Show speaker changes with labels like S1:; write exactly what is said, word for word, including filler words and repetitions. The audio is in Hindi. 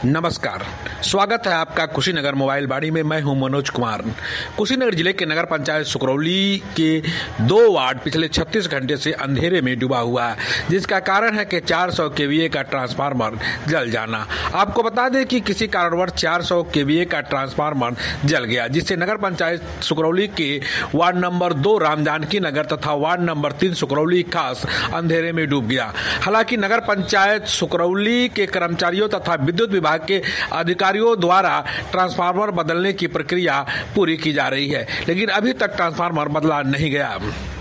S1: नमस्कार, स्वागत है आपका कुशीनगर मोबाइल बाड़ी में। मैं हूं मनोज कुमार। कुशीनगर जिले के नगर पंचायत सुकरौली के दो वार्ड पिछले छत्तीस घंटे से अंधेरे में डूबा हुआ है, जिसका कारण है कि चार सौ केवीए का ट्रांसफार्मर जल जाना। आपको बता दें कि किसी कारणवश चार सौ केवीए का ट्रांसफार्मर जल गया, जिससे नगर पंचायत सुकरौली के वार्ड नंबर दो रामजानकी नगर तथा वार्ड नंबर तीन सुकरौली खास अंधेरे में डूब गया। हालांकि नगर पंचायत सुकरौली के कर्मचारियों तथा विद्युत विभाग के अधिकारियों द्वारा ट्रांसफार्मर बदलने की प्रक्रिया पूरी की जा रही है, लेकिन अभी तक ट्रांसफार्मर बदला नहीं गया।